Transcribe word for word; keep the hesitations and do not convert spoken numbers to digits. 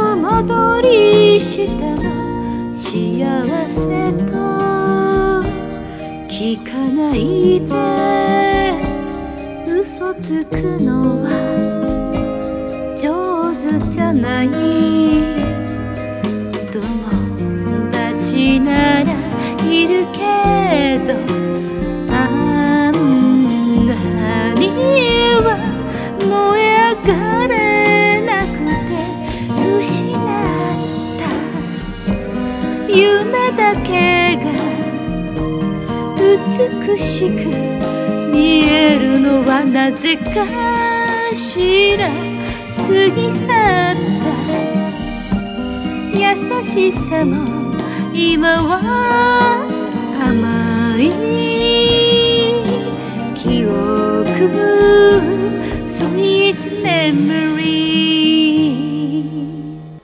戻りしたの幸せと聞かないで嘘つくのは上手じゃない友達ならいるけどあんなには燃え上がれなくて失った夢だけが美しく見えるのはなぜかしら過ぎ去った優しさも今は甘い